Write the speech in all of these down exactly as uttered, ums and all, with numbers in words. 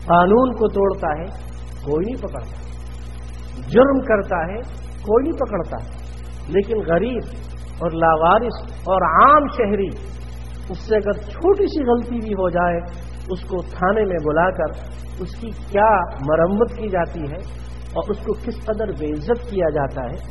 قانون کو توڑتا ہے کوئی نہیں پکڑتا, جرم کرتا ہے کوئی نہیں پکڑتا, لیکن غریب اور لاوارث اور عام شہری اس سے اگر چھوٹی سی غلطی بھی ہو جائے اس کو تھانے میں بلا کر اس کی کیا مرمت کی جاتی ہے اور اس کو کس قدر بے عزت کیا جاتا ہے.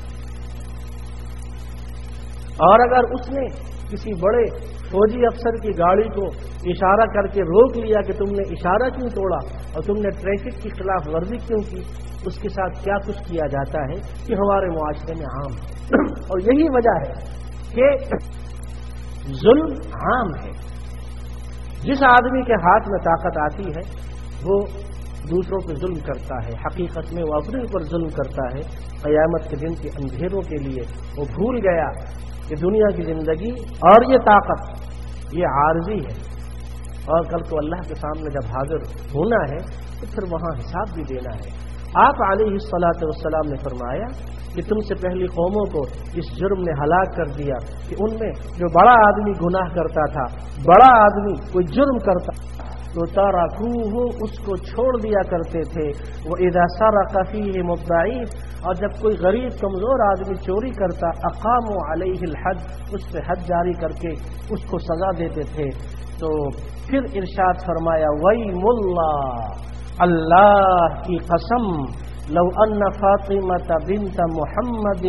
اور اگر اس نے کسی بڑے فوجی افسر کی گاڑی کو اشارہ کر کے روک لیا کہ تم نے اشارہ کیوں توڑا اور تم نے ٹریفک کی خلاف ورزی کیوں کی, اس کے ساتھ کیا کچھ کیا جاتا ہے کہ ہمارے معاشرے میں عام ہے. اور یہی وجہ ہے کہ ظلم عام ہے. جس آدمی کے ہاتھ میں طاقت آتی ہے وہ دوسروں پہ ظلم کرتا ہے, حقیقت میں وہ اپنے اوپر ظلم کرتا ہے. قیامت کے دن کے اندھیروں کے لیے وہ بھول گیا کہ دنیا کی زندگی اور یہ طاقت یہ عارضی ہے, اور کل کو اللہ کے سامنے جب حاضر ہونا ہے تو پھر وہاں حساب بھی دینا ہے. آپ علیہ الصلاۃ والسلام نے فرمایا کہ تم سے پہلی قوموں کو اس جرم نے ہلاک کر دیا کہ ان میں جو بڑا آدمی گناہ کرتا تھا, بڑا آدمی کوئی جرم کرتا تو تارکوہ اس کو چھوڑ دیا کرتے تھے. وہ اذا سرق فیہ الضعیف, اور جب کوئی غریب کمزور آدمی چوری کرتا اقاموا علیہ الحد, اس پہ حد جاری کر کے اس کو سزا دیتے تھے. تو پھر ارشاد فرمایا ویم اللہ, اللہ کی قسم, لو ان فاطمہ بنت محمد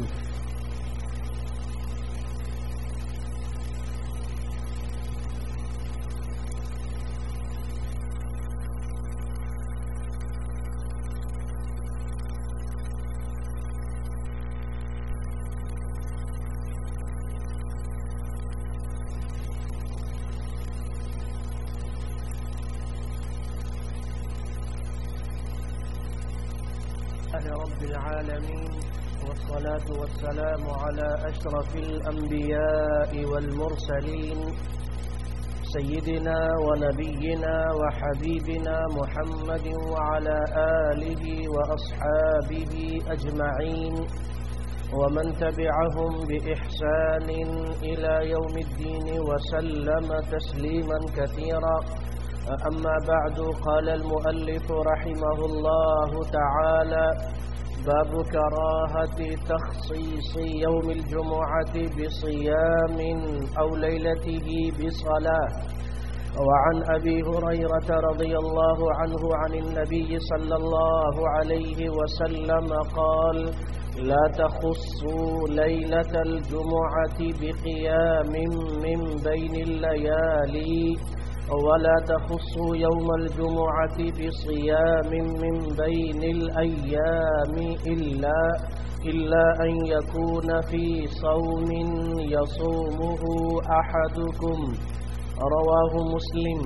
رب العالمين والصلاة والسلام على أشرف الأنبياء والمرسلين سيدنا ونبينا وحبيبنا محمد وعلى آله وأصحابه أجمعين ومن تبعهم بإحسان إلى يوم الدين وسلم تسليما كثيرا. أما بعد, قال المؤلف رحمه الله تعالى باب كراهة تخصيص يوم الجمعة بصيام أو ليلته بصلاة. وعن أبي هريرة رضي الله عنه عن النبي صلى الله عليه وسلم قال لا تخصوا ليلة الجمعة بقيام من بين الليالي ولا تخصوا يوم الجمعة بصيام من بين الأيام إلا إلا أن يكون في صوم يصومه أحدكم. رواه مسلم.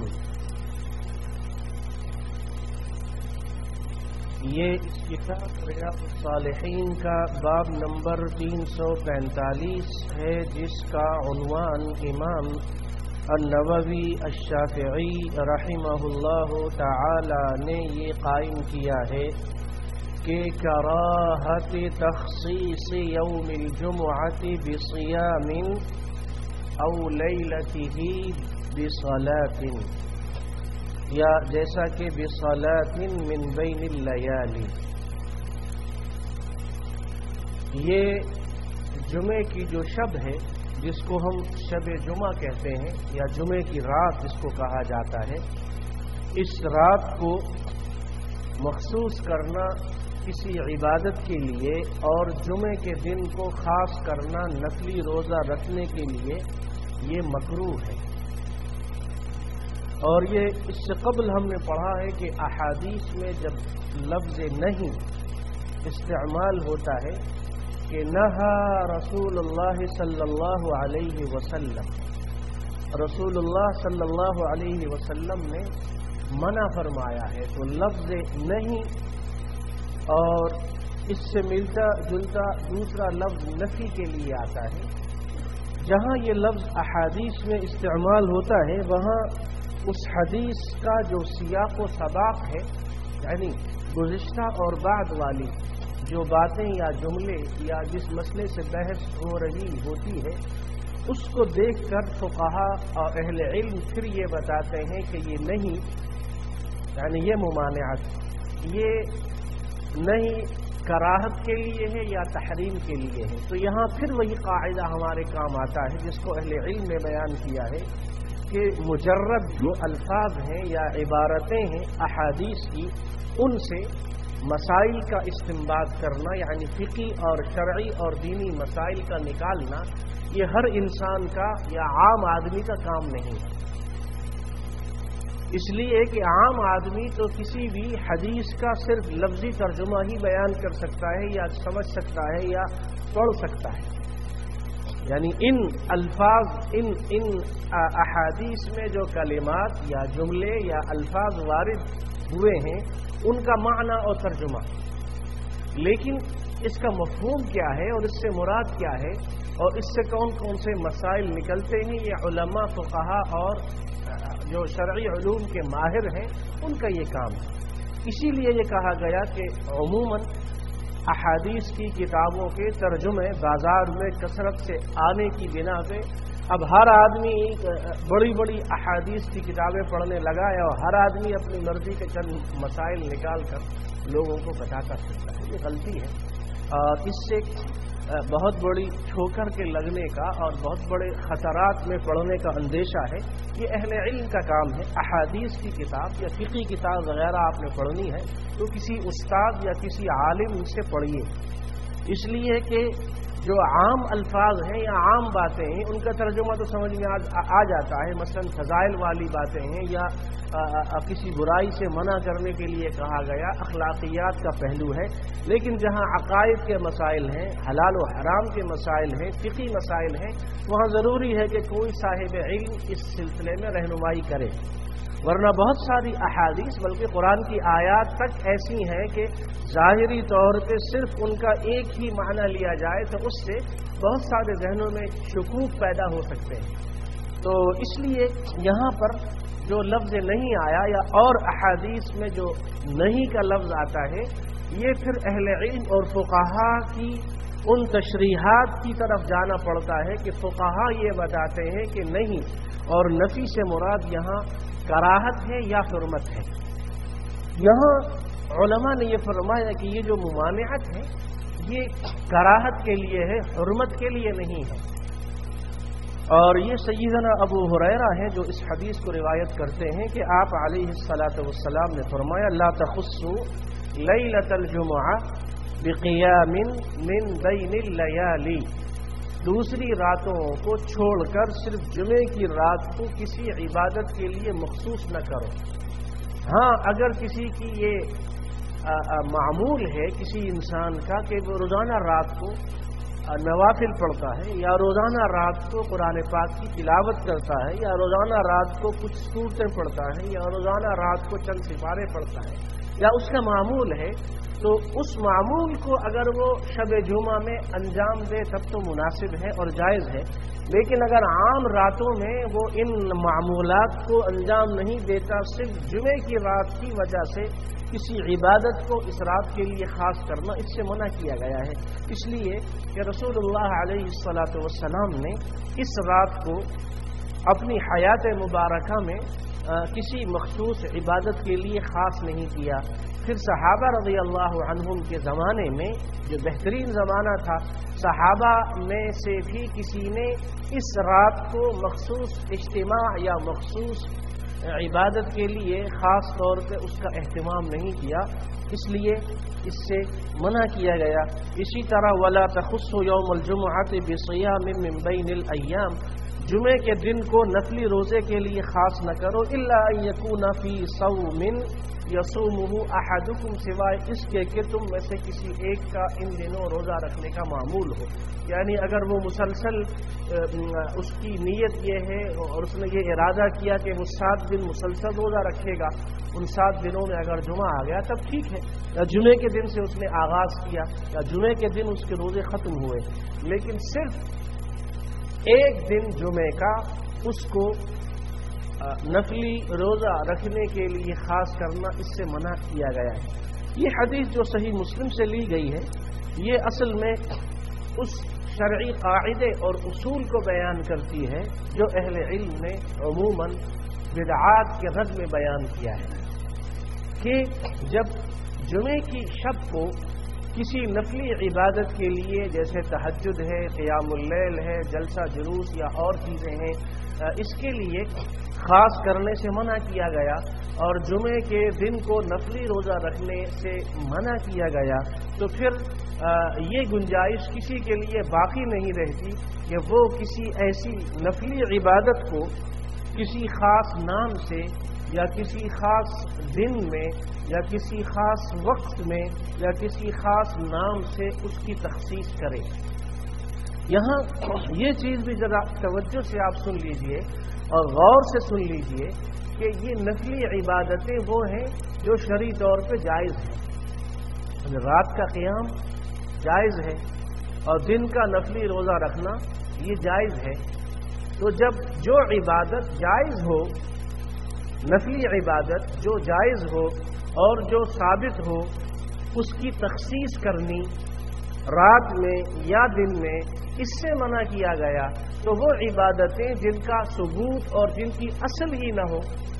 یہ کتاب ریاض الصالحین کا باب نمبر تین سو پینتالیس ہے, جس کا عنوان امام النووی الشافعی رحمہ اللہ تعالی نے یہ قائم کیا ہے کہ کراہت تخصیص یوم الجمعۃ بصیام او لیلتہ بصلاۃ, یا جیسا کہ بصلاۃ من بین اللیالی. یہ جمعے کی جو شب ہے جس کو ہم شب جمعہ کہتے ہیں یا جمعے کی رات جس کو کہا جاتا ہے, اس رات کو مخصوص کرنا کسی عبادت کے لیے اور جمعے کے دن کو خاص کرنا نفلی روزہ رکھنے کے لیے یہ مکروہ ہے. اور یہ اس سے قبل ہم نے پڑھا ہے کہ احادیث میں جب لفظ نہیں استعمال ہوتا ہے کہ نہا رسول اللہ صلی اللہ علیہ وسلم, رسول اللہ صلی اللہ علیہ وسلم نے منع فرمایا ہے, تو لفظ نہیں اور اس سے ملتا جلتا دوسرا لفظ نفی کے لیے آتا ہے. جہاں یہ لفظ احادیث میں استعمال ہوتا ہے وہاں اس حدیث کا جو سیاق و سباق ہے, یعنی گزشتہ اور بعد والی جو باتیں یا جملے یا جس مسئلے سے بحث ہو رہی ہوتی ہے, اس کو دیکھ کر فقہا اور اہل علم پھر یہ بتاتے ہیں کہ یہ نہیں یعنی یہ ممانعت یہ نہیں کراہت کے لیے ہے یا تحریم کے لیے ہے. تو یہاں پھر وہی قاعدہ ہمارے کام آتا ہے جس کو اہل علم نے بیان کیا ہے کہ مجرد جو الفاظ ہیں یا عبارتیں ہیں احادیث کی، ان سے مسائل کا استنباط کرنا، یعنی فقہی اور شرعی اور دینی مسائل کا نکالنا، یہ ہر انسان کا یا عام آدمی کا کام نہیں ہے. اس لیے کہ عام آدمی تو کسی بھی حدیث کا صرف لفظی ترجمہ ہی بیان کر سکتا ہے یا سمجھ سکتا ہے یا پڑھ سکتا ہے. یعنی ان الفاظ ان ان احادیث میں جو کلمات یا جملے یا الفاظ وارد ہوئے ہیں ان کا معنی اور ترجمہ، لیکن اس کا مفہوم کیا ہے اور اس سے مراد کیا ہے اور اس سے کون کون سے مسائل نکلتے ہیں، یہ علماء فقہا اور جو شرعی علوم کے ماہر ہیں ان کا یہ کام ہے. اسی لیے یہ کہا گیا کہ عموماً احادیث کی کتابوں کے ترجمے بازار میں کثرت سے آنے کی بنا پہ اب ہر آدمی بڑی بڑی احادیث کی کتابیں پڑھنے لگا ہے اور ہر آدمی اپنی مرضی کے چند مسائل نکال کر لوگوں کو بتاتا پھرتا ہے. یہ غلطی ہے اور اس سے بہت بڑی ٹھوکر کے لگنے کا اور بہت بڑے خطرات میں پڑنے کا اندیشہ ہے. یہ اہل علم کا کام ہے. احادیث کی کتاب یا فقہی کتاب وغیرہ آپ نے پڑھنی ہے تو کسی استاد یا کسی عالم سے پڑھیے، اس لیے کہ جو عام الفاظ ہیں یا عام باتیں ہیں ان کا ترجمہ تو سمجھ میں آ جاتا ہے. مثلا فضائل والی باتیں ہیں یا کسی برائی سے منع کرنے کے لیے کہا گیا، اخلاقیات کا پہلو ہے. لیکن جہاں عقائد کے مسائل ہیں، حلال و حرام کے مسائل ہیں، فقہی مسائل ہیں، وہاں ضروری ہے کہ کوئی صاحب علم اس سلسلے میں رہنمائی کرے. ورنہ بہت ساری احادیث بلکہ قرآن کی آیات تک ایسی ہیں کہ ظاہری طور پہ صرف ان کا ایک ہی معنی لیا جائے تو اس سے بہت سارے ذہنوں میں شکوک پیدا ہو سکتے ہیں. تو اس لیے یہاں پر جو لفظ نہیں آیا یا اور احادیث میں جو نہیں کا لفظ آتا ہے، یہ پھر اہل علم اور فقہا کی ان تشریحات کی طرف جانا پڑتا ہے کہ فقہا یہ بتاتے ہیں کہ نہیں، اور نفی سے مراد یہاں کراہت ہے یا حرمت ہے. یہاں علماء نے یہ فرمایا کہ یہ جو ممانعت ہے یہ کراہت کے لیے ہے، حرمت کے لیے نہیں ہے. اور یہ سیدنا ابو ہریرہ ہیں جو اس حدیث کو روایت کرتے ہیں کہ آپ علیہ الصلاۃ والسلام نے فرمایا لا تخصوا لیلۃ الجمعہ بقیام من بین اللیالی، دوسری راتوں کو چھوڑ کر صرف جمعے کی رات کو کسی عبادت کے لیے مخصوص نہ کرو. ہاں اگر کسی کی یہ معمول ہے کسی انسان کا کہ وہ روزانہ رات کو نوافل پڑھتا ہے یا روزانہ رات کو قرآن پاک کی تلاوت کرتا ہے یا روزانہ رات کو کچھ سورتیں پڑھتا ہے یا روزانہ رات کو چند سپارے پڑھتا ہے یا اس کا معمول ہے، تو اس معمول کو اگر وہ شب جمعہ میں انجام دے تب تو مناسب ہے اور جائز ہے. لیکن اگر عام راتوں میں وہ ان معمولات کو انجام نہیں دیتا، صرف جمعے کی رات کی وجہ سے کسی عبادت کو اس رات کے لیے خاص کرنا، اس سے منع کیا گیا ہے. اس لیے کہ رسول اللہ علیہ الصلاۃ والسلام نے اس رات کو اپنی حیات مبارکہ میں کسی مخصوص عبادت کے لیے خاص نہیں کیا. پھر صحابہ رضی اللہ عنہم کے زمانے میں جو بہترین زمانہ تھا، صحابہ میں سے بھی کسی نے اس رات کو مخصوص اجتماع یا مخصوص عبادت کے لیے خاص طور پہ اس کا اہتمام نہیں کیا، اس لیے اس سے منع کیا گیا. اسی طرح ولا تخصوا یوم الجمعۃ بصیام من بین الایام، جمعے کے دن کو نفلی روزے کے لیے خاص نہ کرو، الا ان یکون فی صوم یصومہ احدکم، سوائے اس کے کہ تم میں سے کسی ایک کا ان دنوں روزہ رکھنے کا معمول ہو. یعنی اگر وہ مسلسل اس کی نیت یہ ہے اور اس نے یہ ارادہ کیا کہ وہ سات دن مسلسل روزہ رکھے گا، ان سات دنوں میں اگر جمعہ آ گیا تب ٹھیک ہے، یا جمعے کے دن سے اس نے آغاز کیا یا جمعے کے دن اس کے روزے ختم ہوئے. لیکن صرف ایک دن جمعے کا اس کو نفلی روزہ رکھنے کے لیے خاص کرنا، اس سے منع کیا گیا ہے. یہ حدیث جو صحیح مسلم سے لی گئی ہے، یہ اصل میں اس شرعی قاعدے اور اصول کو بیان کرتی ہے جو اہل علم نے عموماً بدعات کے رد میں بیان کیا ہے. کہ جب جمعے کی شب کو کسی نفلی عبادت کے لیے جیسے تہجد ہے، قیام اللیل ہے، جلسہ جلوس یا اور چیزیں ہیں، اس کے لیے خاص کرنے سے منع کیا گیا اور جمعے کے دن کو نفلی روزہ رکھنے سے منع کیا گیا، تو پھر یہ گنجائش کسی کے لیے باقی نہیں رہتی کہ وہ کسی ایسی نفلی عبادت کو کسی خاص نام سے یا کسی خاص دن میں یا کسی خاص وقت میں یا کسی خاص نام سے اس کی تخصیص کرے۔ یہاں یہ چیز بھی ذرا توجہ سے آپ سن لیجئے اور غور سے سن لیجئے کہ یہ نفلی عبادتیں وہ ہیں جو شرعی طور پہ جائز ہیں۔ رات کا قیام جائز ہے اور دن کا نفلی روزہ رکھنا یہ جائز ہے۔ تو جب جو عبادت جائز ہو، نفلی عبادت جو جائز ہو اور جو ثابت ہو، اس کی تخصیص کرنی رات میں یا دن میں اس سے منع کیا گیا، تو وہ عبادتیں جن کا ثبوت اور جن کی اصل ہی نہ ہو،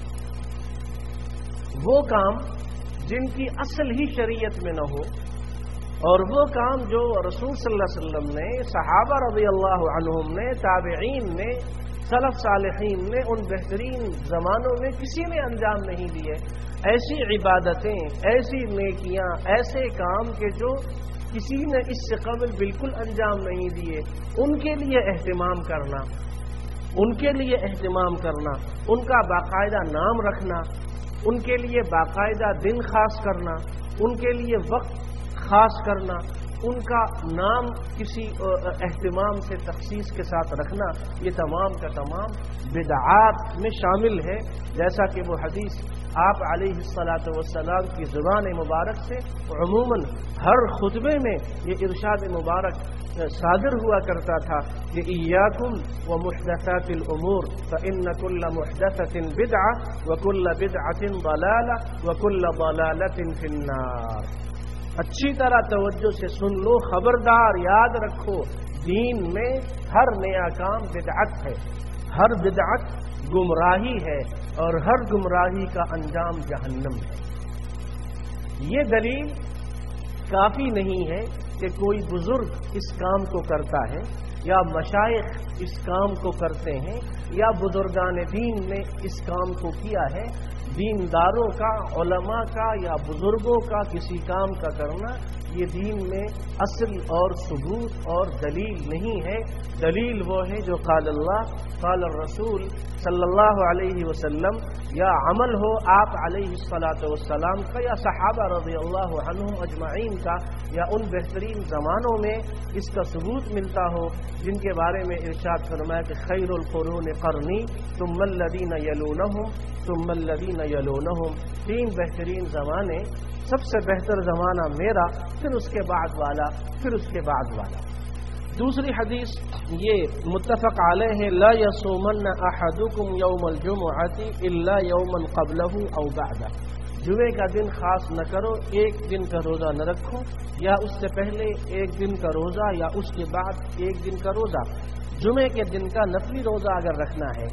وہ کام جن کی اصل ہی شریعت میں نہ ہو، اور وہ کام جو رسول صلی اللہ علیہ وسلم نے، صحابہ رضی اللہ عنہم نے، تابعین نے، سلف صالحین نے، ان بہترین زمانوں میں کسی نے انجام نہیں دیے، ایسی عبادتیں، ایسی نیکیاں، ایسے کام کہ جو کسی نے اس سے قبل بالکل انجام نہیں دیے، ان کے لیے اہتمام کرنا ان کے لیے اہتمام کرنا ان کا باقاعدہ نام رکھنا، ان کے لیے باقاعدہ دن خاص کرنا، ان کے لیے وقت خاص کرنا، ان کا نام کسی اہتمام سے تخصیص کے ساتھ رکھنا، یہ تمام کا تمام بدعات میں شامل ہے، جیسا کہ وہ حدیث آپ علیہ الصلاۃ والسلام کی زبان مبارک سے عموماً ہر خطبے میں یہ ارشاد مبارک صادر ہوا کرتا تھا کہ ایاکم ومحدثات الامور فإن كل محدثة بدعة وكل بدعة ضلالة وكل ضلالة في النار۔ اچھی طرح توجہ سے سن لو، خبردار یاد رکھو، دین میں ہر نیا کام بدعت ہے، ہر بدعت گمراہی ہے اور ہر گمراہی کا انجام جہنم ہے۔ یہ دلیل کافی نہیں ہے کہ کوئی بزرگ اس کام کو کرتا ہے یا مشائخ اس کام کو کرتے ہیں یا بزرگان دین نے اس کام کو کیا ہے۔ دینداروں کا، علماء کا یا بزرگوں کا کسی کام کا کرنا یہ دین میں اصل اور ثبوت اور دلیل نہیں ہے۔ دلیل وہ ہے جو قال اللہ قال الرسول صلی اللہ علیہ وسلم، یا عمل ہو آپ علیہ الصلاۃ والسلام کا یا صحابہ رضی اللہ عنہم اجمعین کا، یا ان بہترین زمانوں میں اس کا ثبوت ملتا ہو جن کے بارے میں ارشاد فرمایا کہ خیر القرون قرنی ثم الذین یلونہم ثم الذین یلونہم، تین بہترین زمانے، سب سے بہتر زمانہ میرا، پھر اس کے بعد والا، پھر اس کے بعد والا۔ دوسری حدیث یہ متفق علیہ ہے، لا یصومن احدکم یوم الجمعۃ الا یوما قبلہ او بعدہ، جمعے کا دن خاص نہ کرو، ایک دن کا روزہ نہ رکھو، یا اس سے پہلے ایک دن کا روزہ یا اس کے بعد ایک دن کا روزہ۔ جمعے کے دن کا نفلی روزہ اگر رکھنا ہے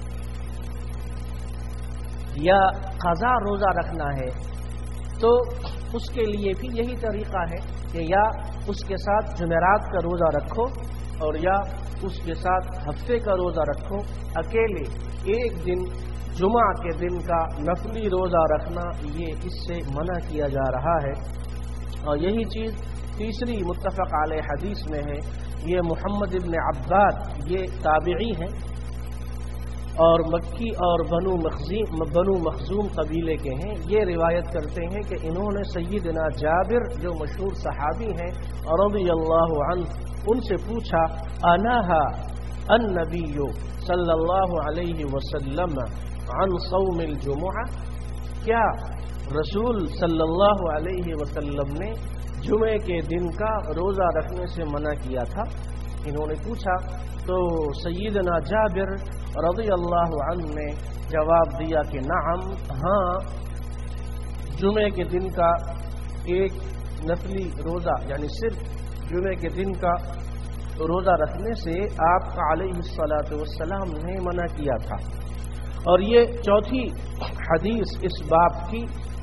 یا قضا روزہ رکھنا ہے تو اس کے لیے بھی یہی طریقہ ہے کہ یا اس کے ساتھ جمعرات کا روزہ رکھو اور یا اس کے ساتھ ہفتے کا روزہ رکھو۔ اکیلے ایک دن جمعہ کے دن کا نفلی روزہ رکھنا یہ اس سے منع کیا جا رہا ہے۔ اور یہی چیز تیسری متفق علیہ حدیث میں ہے، یہ محمد ابن عباد، یہ تابعی ہیں اور مکی اور بنو مخزوم بنو مخزوم قبیلے کے ہیں۔ یہ روایت کرتے ہیں کہ انہوں نے سیدنا جابر جو مشہور صحابی ہیں رضی اللہ عنہ، ان سے پوچھا انہا النبی صلی اللہ علیہ وسلم عن صوم الجمعہ، کیا رسول صلی اللہ علیہ وسلم نے جمعے کے دن کا روزہ رکھنے سے منع کیا تھا؟ انہوں نے پوچھا تو سیدنا جابر رضی اللہ عنہ نے جواب دیا کہ نعم، ہاں، جمعے کے دن کا ایک نفلی روزہ یعنی صرف جمعے کے دن کا روزہ رکھنے سے آپ کا علیہ الصلاۃ والسلام نے منع کیا تھا۔ اور یہ چوتھی حدیث اس باب کی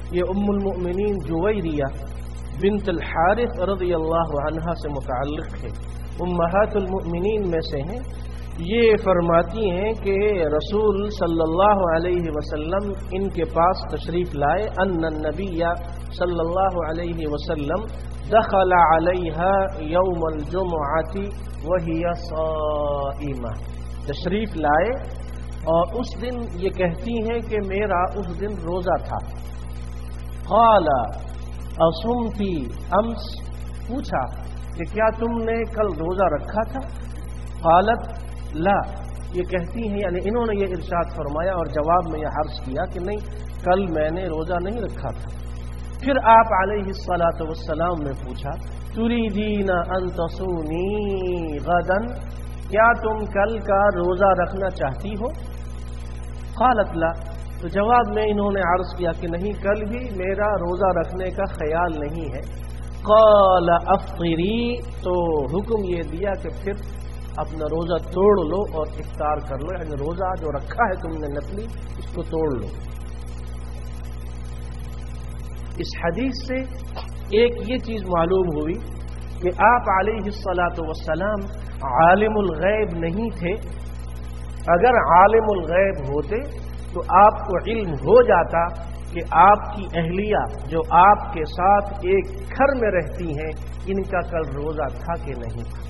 یہ ام المؤمنین جویریہ بنت الحارث رضی اللہ عنہا سے متعلق ہے، امہات المؤمنین میں سے ہیں۔ یہ فرماتی ہیں کہ رسول صلی اللہ علیہ وسلم ان کے پاس تشریف لائے، ان النبی صلی اللہ علیہ وسلم دخل علیہا یوم الجمعۃ وہی صائمہ، تشریف لائے اور اس دن یہ کہتی ہیں کہ میرا اس دن روزہ تھا۔ قال اصمتی امس، پوچھا کہ کیا تم نے کل روزہ رکھا تھا؟ قالت لا، یہ کہتی ہیں یعنی انہوں نے یہ ارشاد فرمایا اور جواب میں یہ عرض کیا کہ نہیں، کل میں نے روزہ نہیں رکھا تھا۔ پھر آپ علیہ الصلاۃ والسلام نے پوچھا تریدین ان تصومی غدا، کیا تم کل کا روزہ رکھنا چاہتی ہو؟ قالت لا، تو جواب میں انہوں نے عرض کیا کہ نہیں، کل بھی میرا روزہ رکھنے کا خیال نہیں ہے۔ قال افطری، تو حکم یہ دیا کہ پھر اپنا روزہ توڑ لو اور افطار کر لو، یعنی روزہ جو رکھا ہے تم نے نفلی اس کو توڑ لو۔ اس حدیث سے ایک یہ چیز معلوم ہوئی کہ آپ علیہ الصلاۃ والسلام عالم الغیب نہیں تھے۔ اگر عالم الغیب ہوتے تو آپ کو علم ہو جاتا کہ آپ کی اہلیہ جو آپ کے ساتھ ایک گھر میں رہتی ہیں ان کا کل روزہ تھا کہ نہیں تھا۔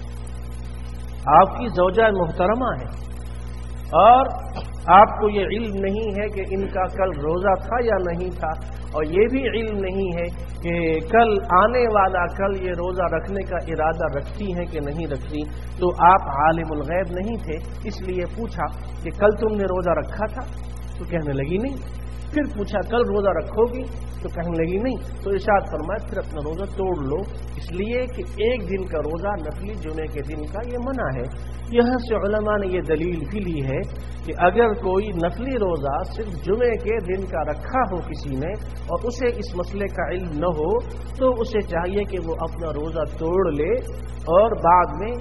آپ کی زوجہ محترمہ ہے اور آپ کو یہ علم نہیں ہے کہ ان کا کل روزہ تھا یا نہیں تھا، اور یہ بھی علم نہیں ہے کہ کل آنے والا کل یہ روزہ رکھنے کا ارادہ رکھتی ہیں کہ نہیں رکھتی، تو آپ عالم الغیب نہیں تھے۔ اس لیے پوچھا کہ کل تم نے روزہ رکھا تھا؟ تو کہنے لگی نہیں۔ پھر پوچھا کل روزہ رکھو گی؟ تو کہنے لگی نہیں۔ تو ارشاد فرمایا پھر اپنا روزہ توڑ لو، اس لیے کہ ایک دن کا روزہ نفلی جمعے کے دن کا یہ منع ہے۔ یہاں سے علماء نے یہ دلیل بھی لی ہے کہ اگر کوئی نفلی روزہ صرف جمعے کے دن کا رکھا ہو کسی نے اور اسے اس مسئلے کا علم نہ ہو تو اسے چاہیے کہ وہ اپنا روزہ توڑ لے اور بعد میں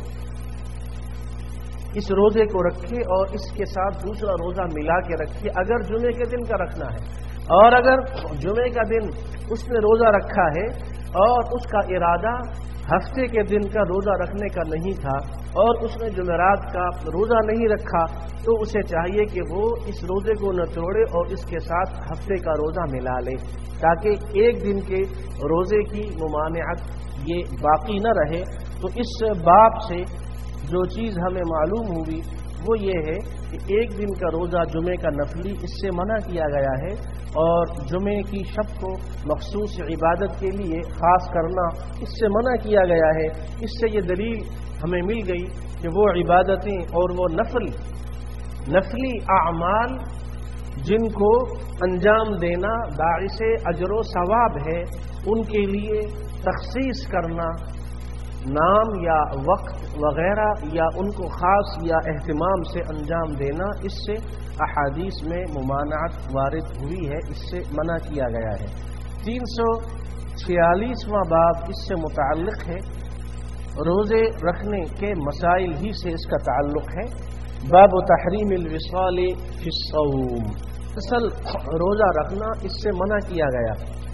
اس روزے کو رکھے اور اس کے ساتھ دوسرا روزہ ملا کے رکھے اگر جمعے کے دن کا رکھنا ہے۔ اور اگر جمعے کا دن اس نے روزہ رکھا ہے اور اس کا ارادہ ہفتے کے دن کا روزہ رکھنے کا نہیں تھا اور اس نے جمعرات کا روزہ نہیں رکھا، تو اسے چاہیے کہ وہ اس روزے کو نہ توڑے اور اس کے ساتھ ہفتے کا روزہ ملا لے، تاکہ ایک دن کے روزے کی ممانعت یہ باقی نہ رہے۔ تو اس باب سے جو چیز ہمیں معلوم ہوئی وہ یہ ہے کہ ایک دن کا روزہ جمعے کا نفلی اس سے منع کیا گیا ہے، اور جمعے کی شب کو مخصوص عبادت کے لیے خاص کرنا اس سے منع کیا گیا ہے۔ اس سے یہ دلیل ہمیں مل گئی کہ وہ عبادتیں اور وہ نفل نفلی اعمال جن کو انجام دینا باعث اجر و ثواب ہے، ان کے لیے تخصیص کرنا، نام یا وقت وغیرہ یا ان کو خاص یا اہتمام سے انجام دینا، اس سے احادیث میں ممانعت وارد ہوئی ہے، اس سے منع کیا گیا ہے۔ تین سو چھیالیسواں باب اس سے متعلق ہے، روزے رکھنے کے مسائل ہی سے اس کا تعلق ہے۔ باب تحریم الوصال فی الصوم، اصل روزہ رکھنا اس سے منع کیا گیا،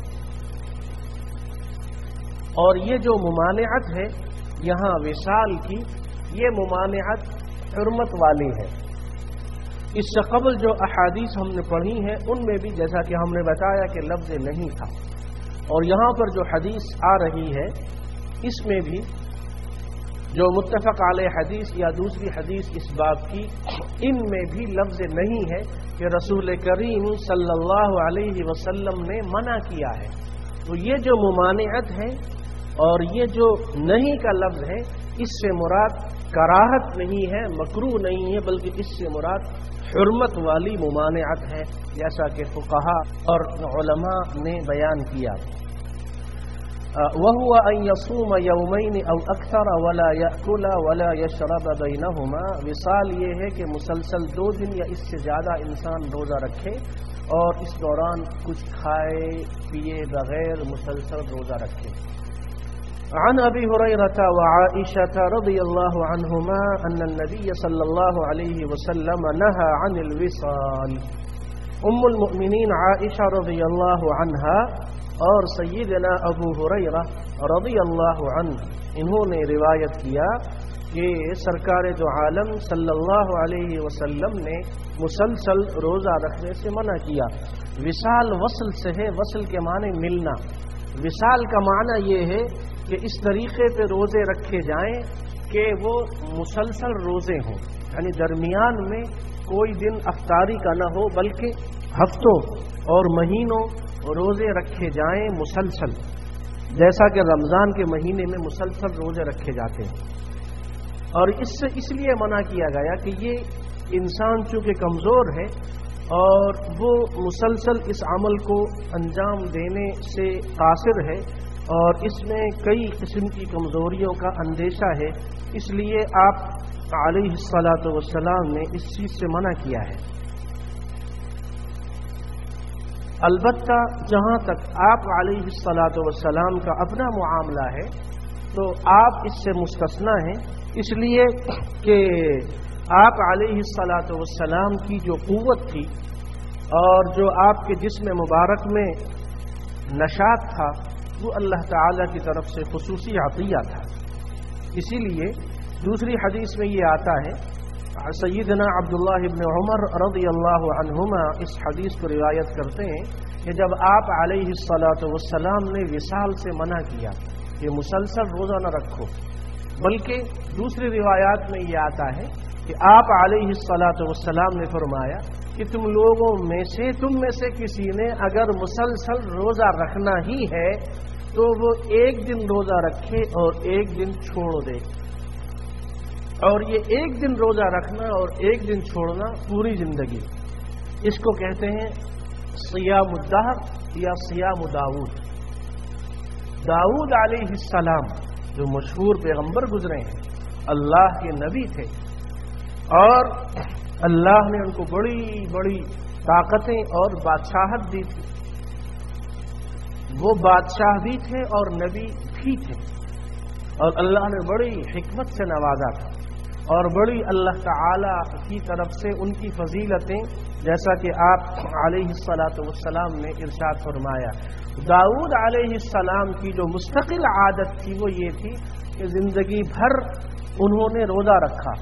اور یہ جو ممانعت ہے یہاں وصال کی، یہ ممانعت حرمت والی ہے۔ اس سے قبل جو احادیث ہم نے پڑھی ہیں ان میں بھی جیسا کہ ہم نے بتایا کہ لفظ نہیں تھا، اور یہاں پر جو حدیث آ رہی ہے اس میں بھی جو متفق علیہ حدیث یا دوسری حدیث اس باب کی، ان میں بھی لفظ نہیں ہے کہ رسول کریم صلی اللہ علیہ وسلم نے منع کیا ہے۔ تو یہ جو ممانعت ہے اور یہ جو نہیں کا لفظ ہے، اس سے مراد کراہت نہیں ہے، مکروہ نہیں ہے، بلکہ اس سے مراد حرمت والی ممانعت ہے، جیسا کہ فقہا اور علماء نے بیان کیا۔ وَهُوَ أَن يَصُومَ يَوْمَيْنِ أَوْ أَكْثَرَ وَلَا يَأْكُلَ وَلَا يَشْرَبَ بَيْنَهُمَا، وصال یہ ہے کہ مسلسل دو دن یا اس سے زیادہ انسان روزہ رکھے اور اس دوران کچھ کھائے پیے بغیر مسلسل روزہ رکھے۔ عن ابی ہریرہ وعائشہ رضی اللہ عنہما ان النبی صلی اللہ علیہ وسلم نہى عن الوصال، ام المؤمنین عائشہ رضی اللہ عنہا اور سیدنا ابو ہریرہ رضی اللہ عنہ انہوں نے روایت کیا کہ سرکار دو عالم صلی اللہ علیہ وسلم نے مسلسل روزہ رکھنے سے منع کیا۔ وصال وصل سے ہے، وصل کے معنی ملنا، وصال کا معنی یہ ہے کہ اس طریقے پہ روزے رکھے جائیں کہ وہ مسلسل روزے ہوں، یعنی درمیان میں کوئی دن افطاری کا نہ ہو بلکہ ہفتوں اور مہینوں روزے رکھے جائیں مسلسل، جیسا کہ رمضان کے مہینے میں مسلسل روزے رکھے جاتے ہیں۔ اور اس سے اس لیے منع کیا گیا کہ یہ انسان چونکہ کمزور ہے اور وہ مسلسل اس عمل کو انجام دینے سے قاصر ہے اور اس میں کئی قسم کی کمزوریوں کا اندیشہ ہے، اس لیے آپ علیہ الصلاۃ والسلام نے اس چیز سے منع کیا ہے۔ البتہ جہاں تک آپ علیہ الصلاۃ والسلام کا اپنا معاملہ ہے تو آپ اس سے مستثنی ہیں، اس لیے کہ آپ علیہ الصلاۃ والسلام کی جو قوت تھی اور جو آپ کے جسم مبارک میں نشاط تھا وہ اللہ تعالی کی طرف سے خصوصی عطیہ تھا۔ اسی لیے دوسری حدیث میں یہ آتا ہے، سیدنا عبداللہ ابن عمر رضی اللہ عنہما اس حدیث کو روایت کرتے ہیں کہ جب آپ علیہ الصلاۃ والسلام نے وصال سے منع کیا کہ مسلسل روزہ نہ رکھو، بلکہ دوسری روایات میں یہ آتا ہے کہ آپ علیہ الصلاۃ والسلام نے فرمایا کہ تم لوگوں میں سے تم میں سے کسی نے اگر مسلسل روزہ رکھنا ہی ہے تو وہ ایک دن روزہ رکھے اور ایک دن چھوڑ دے۔ اور یہ ایک دن روزہ رکھنا اور ایک دن چھوڑنا پوری زندگی، اس کو کہتے ہیں صیام الدہر یا صیام داؤد۔ داؤد علیہ السلام جو مشہور پیغمبر گزرے ہیں، اللہ کے نبی تھے اور اللہ نے ان کو بڑی بڑی طاقتیں اور بادشاہت دی تھی، وہ بادشاہ بھی تھے اور نبی بھی تھے، اور اللہ نے بڑی حکمت سے نوازا تھا اور بڑی اللہ تعالی کی طرف سے ان کی فضیلتیں، جیسا کہ آپ علیہ الصلاۃ والسلام نے ارشاد فرمایا۔ داؤد علیہ السلام کی جو مستقل عادت تھی وہ یہ تھی کہ زندگی بھر انہوں نے روزہ رکھا،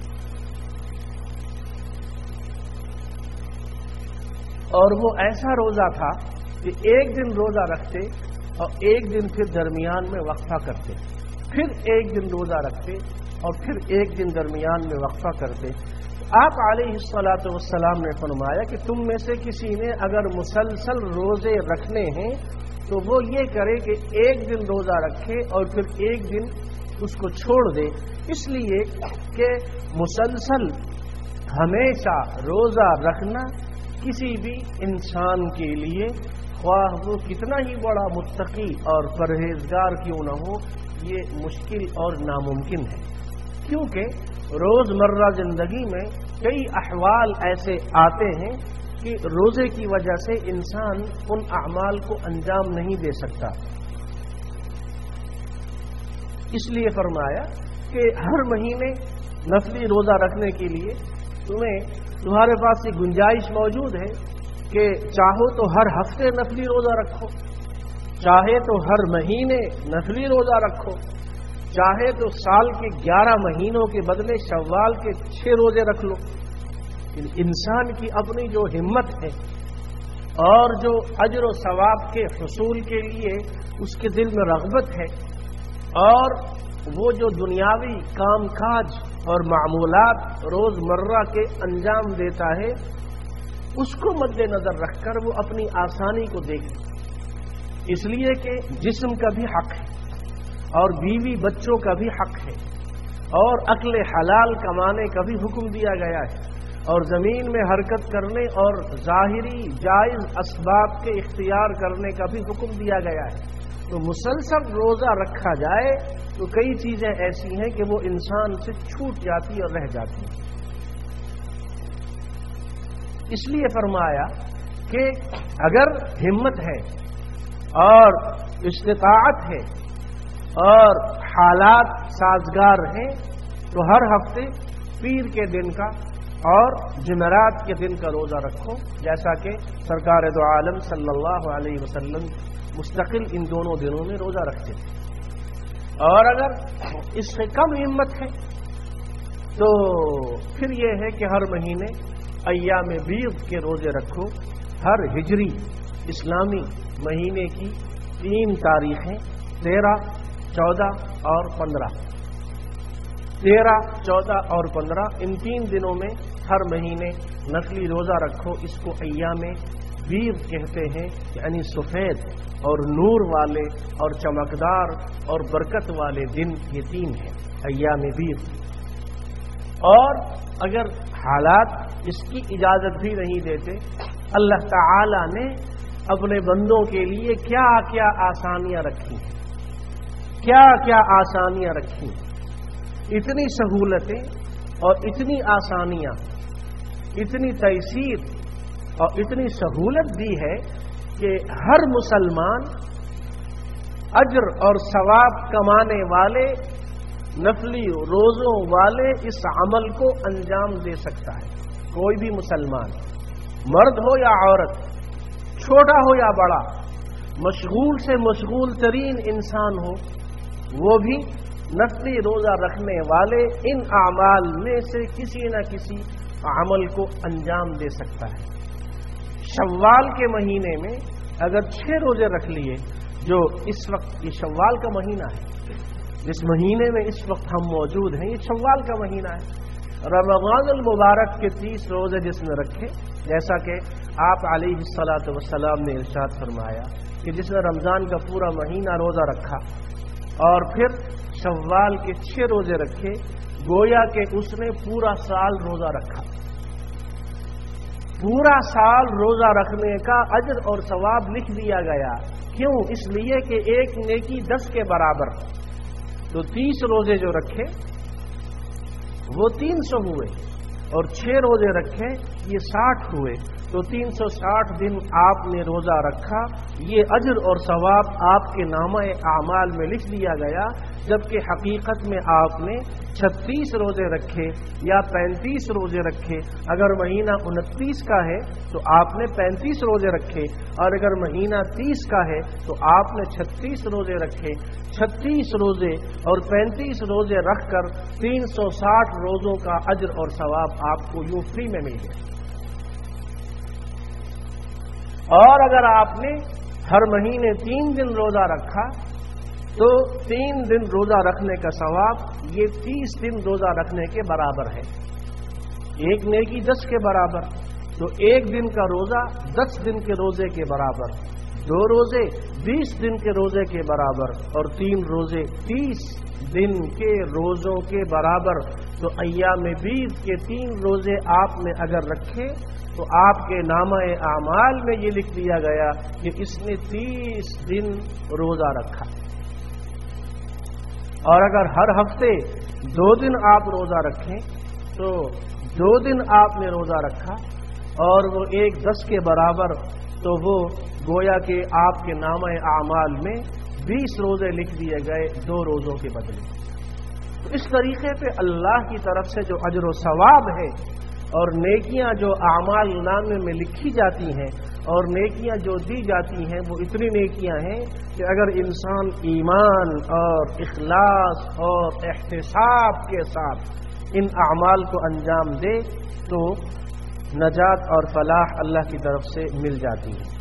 اور وہ ایسا روزہ تھا کہ ایک دن روزہ رکھتے اور ایک دن پھر درمیان میں وقفہ کرتے، پھر ایک دن روزہ رکھتے اور پھر ایک دن درمیان میں وقفہ کرتے۔ آپ علیہ الصلاۃ والسلام نے فرمایا کہ تم میں سے کسی نے اگر مسلسل روزے رکھنے ہیں تو وہ یہ کرے کہ ایک دن روزہ رکھے اور پھر ایک دن اس کو چھوڑ دے، اس لیے کہ مسلسل ہمیشہ روزہ رکھنا کسی بھی انسان کے لیے، خواہ وہ کتنا ہی بڑا متقی اور پرہیزگار کیوں نہ ہو، یہ مشکل اور ناممکن ہے، کیونکہ روز مرہ زندگی میں کئی احوال ایسے آتے ہیں کہ روزے کی وجہ سے انسان ان اعمال کو انجام نہیں دے سکتا۔ اس لیے فرمایا کہ ہر مہینے نفلی روزہ رکھنے کے لیے تمہیں تمہارے پاس یہ گنجائش موجود ہے کہ چاہو تو ہر ہفتے نفلی روزہ رکھو، چاہے تو ہر مہینے نفلی روزہ رکھو، چاہے تو سال کے گیارہ مہینوں کے بدلے شوال کے چھ روزے رکھ لو۔ انسان کی اپنی جو ہمت ہے اور جو اجر و ثواب کے حصول کے لیے اس کے دل میں رغبت ہے، اور وہ جو دنیاوی کام کاج اور معمولات روز مرہ کے انجام دیتا ہے، اس کو مد نظر رکھ کر وہ اپنی آسانی کو دیکھے، اس لیے کہ جسم کا بھی حق ہے اور بیوی بچوں کا بھی حق ہے، اور عقل حلال کمانے کا بھی حکم دیا گیا ہے، اور زمین میں حرکت کرنے اور ظاہری جائز اسباب کے اختیار کرنے کا بھی حکم دیا گیا ہے۔ تو مسلسل روزہ رکھا جائے تو کئی چیزیں ایسی ہیں کہ وہ انسان سے چھوٹ جاتی اور رہ جاتی ہیں۔ اس لیے فرمایا کہ اگر ہمت ہے اور استطاعت ہے اور حالات سازگار ہیں تو ہر ہفتے پیر کے دن کا اور جمعرات کے دن کا روزہ رکھو، جیسا کہ سرکار دو عالم صلی اللہ علیہ وسلم مستقل ان دونوں دنوں میں روزہ رکھتے تھے۔ اور اگر اس سے کم ہمت ہے تو پھر یہ ہے کہ ہر مہینے ایام بیض کے روزے رکھو۔ ہر ہجری اسلامی مہینے کی تین تاریخیں تیرہ، چودہ اور پندرہ تیرہ چودہ اور پندرہ ان تین دنوں میں ہر مہینے نفلی روزہ رکھو۔ اس کو ایام بیض کہتے ہیں، یعنی سفید اور نور والے اور چمکدار اور برکت والے دن یہ تین ہیں ایام بیض۔ اور اگر حالات اس کی اجازت بھی نہیں دیتے، اللہ تعالی نے اپنے بندوں کے لیے کیا کیا آسانیاں رکھی ہیں، کیا کیا آسانیاں رکھی ہیں، اتنی سہولتیں اور اتنی آسانیاں، اتنی تیسیر اور اتنی سہولت دی ہے کہ ہر مسلمان اجر اور ثواب کمانے والے نفلی روزوں والے اس عمل کو انجام دے سکتا ہے۔ کوئی بھی مسلمان، مرد ہو یا عورت، چھوٹا ہو یا بڑا، مشغول سے مشغول ترین انسان ہو، وہ بھی نفلی روزہ رکھنے والے ان اعمال میں سے کسی نہ کسی عمل کو انجام دے سکتا ہے۔ شوال کے مہینے میں اگر چھ روزے رکھ لیے، جو اس وقت یہ شوال کا مہینہ ہے، جس مہینے میں اس وقت ہم موجود ہیں، یہ شوال کا مہینہ ہے۔ رمضان المبارک کے تیس روزے جس نے رکھے، جیسا کہ آپ علیہ الصلاۃ والسلام نے ارشاد فرمایا کہ جس نے رمضان کا پورا مہینہ روزہ رکھا اور پھر شوال کے چھ روزے رکھے، گویا کہ اس نے پورا سال روزہ رکھا۔ پورا سال روزہ رکھنے کا اجر اور ثواب لکھ دیا گیا۔ کیوں؟ اس لیے کہ ایک نیکی دس کے برابر، تو تیس روزے جو رکھے وہ تین سو ہوئے، اور چھ روزے رکھے یہ ساٹھ ہوئے، تو تین سو ساٹھ دن آپ نے روزہ رکھا، یہ اجر اور ثواب آپ کے نامہ اعمال میں لکھ دیا گیا، جبکہ حقیقت میں آپ نے چھتیس روزے رکھے یا پینتیس روزے رکھے۔ اگر مہینہ انتیس کا ہے تو آپ نے پینتیس روزے رکھے، اور اگر مہینہ تیس کا ہے تو آپ نے چھتیس روزے رکھے۔ چھتیس روزے اور پینتیس روزے رکھ کر تین سو ساٹھ روزوں کا اجر اور ثواب آپ کو یوں فری میں مل گیا۔ اور اگر آپ نے ہر مہینے تین دن روزہ رکھا تو تین دن روزہ رکھنے کا ثواب یہ تیس دن روزہ رکھنے کے برابر ہے۔ ایک نیکی دس کے برابر، تو ایک دن کا روزہ دس دن کے روزے کے برابر، دو روزے بیس دن کے روزے کے برابر، اور تین روزے تیس دن کے روزوں کے برابر۔ تو ایام بیض کے تین روزے آپ نے اگر رکھے تو آپ کے نامہ اعمال میں یہ لکھ دیا گیا کہ اس نے تیس دن روزہ رکھا۔ اور اگر ہر ہفتے دو دن آپ روزہ رکھیں تو دو دن آپ نے روزہ رکھا اور وہ ایک دس کے برابر، تو وہ گویا کہ آپ کے نامہ اعمال میں بیس روزے لکھ دیے گئے دو روزوں کے بدلے۔ اس طریقے پہ اللہ کی طرف سے جو اجر و ثواب ہے اور نیکیاں جو اعمال نامے میں لکھی جاتی ہیں اور نیکیاں جو دی جاتی ہیں وہ اتنی نیکیاں ہیں کہ اگر انسان ایمان اور اخلاص اور احتساب کے ساتھ ان اعمال کو انجام دے تو نجات اور فلاح اللہ کی طرف سے مل جاتی ہے۔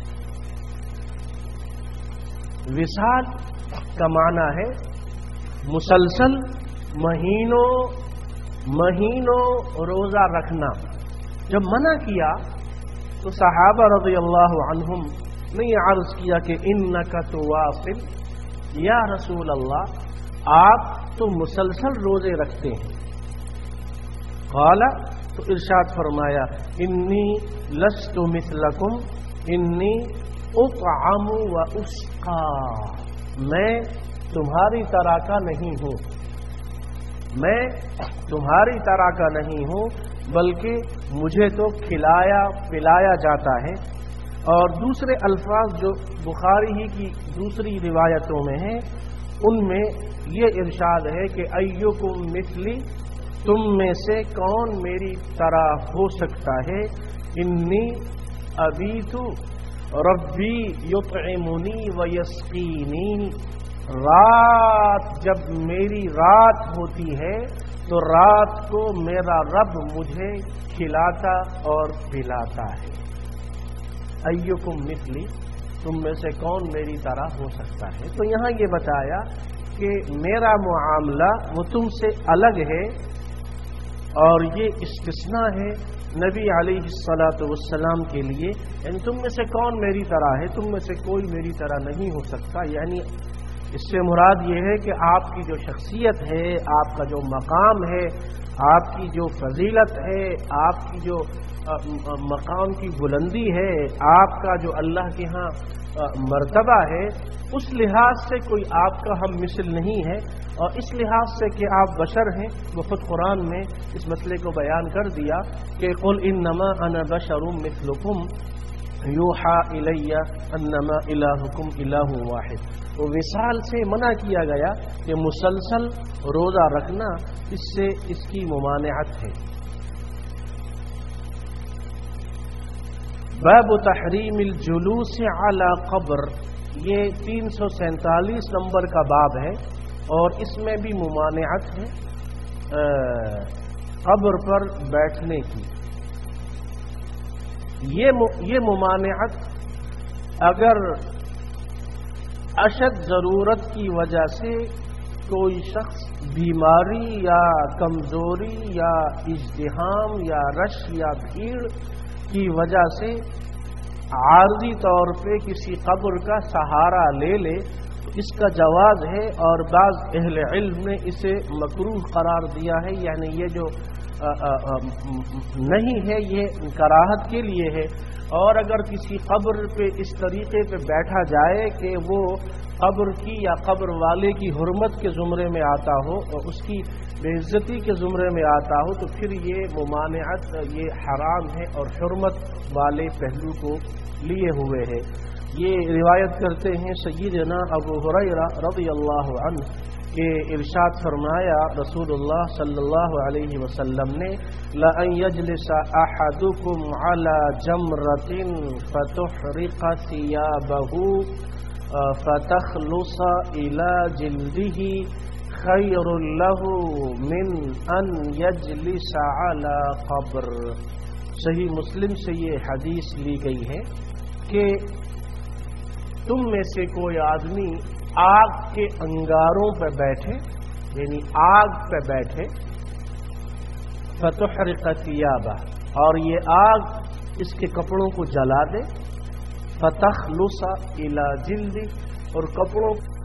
وصال کا معنی ہے مسلسل مہینوں مہینوں روزہ رکھنا۔ جب منع کیا تو صحابہ رضی اللہ عنہم نے یہ عرض کیا کہ انک تواصل، یا رسول اللہ آپ تو مسلسل روزے رکھتے ہیں۔ قال، تو ارشاد فرمایا انی لست مثلکم انی اطعم و اسقا، میں تمہاری طرح کا نہیں ہوں، میں تمہاری طرح کا نہیں ہوں، بلکہ مجھے تو کھلایا پلایا جاتا ہے۔ اور دوسرے الفاظ جو بخاری ہی کی دوسری روایتوں میں ہیں ان میں یہ ارشاد ہے کہ ایکم مثلی تم میں سے کون میری طرح ہو سکتا ہے؟ انی ابیت ربی یطعمنی ویسقینی، رات جب میری رات ہوتی ہے تو رات کو میرا رب مجھے کھلاتا اور پلاتا ہے۔ ایکم مثلی، تم میں سے کون میری طرح ہو سکتا ہے؟ تو یہاں یہ بتایا کہ میرا معاملہ وہ تم سے الگ ہے، اور یہ استثناء ہے نبی علیہ الصلاۃ والسلام کے لیے، یعنی تم میں سے کون میری طرح ہے؟ تم میں سے کوئی میری طرح نہیں ہو سکتا، یعنی اس سے مراد یہ ہے کہ آپ کی جو شخصیت ہے، آپ کا جو مقام ہے، آپ کی جو فضیلت ہے، آپ کی جو مقام کی بلندی ہے، آپ کا جو اللہ کے ہاں مرتبہ ہے، اس لحاظ سے کوئی آپ کا ہم مثل نہیں ہے، اور اس لحاظ سے کہ آپ بشر ہیں، وہ خود قرآن میں اس مسئلے کو بیان کر دیا کہ قل انما انا بشر مثلکم یوحا الی انما الہکم الہ واحد۔ تو وصال سے منع کیا گیا کہ مسلسل روزہ رکھنا، اس سے اس کی ممانعت ہے۔ باب تحریم الجلوس علی قبر، یہ تین سو سینتالیس نمبر کا باب ہے، اور اس میں بھی ممانعت ہے قبر پر بیٹھنے کی۔ یہ ممانعت اگر اشد ضرورت کی وجہ سے کوئی شخص بیماری یا کمزوری یا ازدحام یا رش یا بھیڑ کی وجہ سے عارضی طور پہ کسی قبر کا سہارا لے لے، اس کا جواز ہے، اور بعض اہل علم نے اسے مکروہ قرار دیا ہے، یعنی یہ جو آ آ آ نہیں ہے، یہ کراہت کے لیے ہے۔ اور اگر کسی قبر پہ اس طریقے پہ بیٹھا جائے کہ وہ قبر کی یا قبر والے کی حرمت کے زمرے میں آتا ہو اور اس کی بے عزتی کے زمرے میں آتا ہو، تو پھر یہ ممانعت یہ حرام ہے اور حرمت والے پہلو کو لیے ہوئے ہے۔ یہ روایت کرتے ہیں سیدنا ابو ہریرہ رضی اللہ عنہ کہ ارشاد فرمایا رسول اللہ صلی اللہ علیہ وسلم نے لَأَن يَجْلِسَ أَحَدُكُمْ عَلَى جَمْرَةٍ فَتُحْرِقَ ثِيَابَهُ فَتَخْلُصَ إِلَى جِلْدِهِ خَيْرٌ لَهُ مِنْ أَن يَجْلِسَ عَلَى قَبْرٍ۔ صحیح مسلم سے یہ حدیث لی گئی ہے کہ تم میں سے کوئی آدمی آگ کے انگاروں پہ بیٹھے، یعنی آگ پہ بیٹھے، فتحرق ثیابہ، اور یہ آگ اس کے کپڑوں کو جلا دے، فتخلص الی جلدی، اور کپڑوں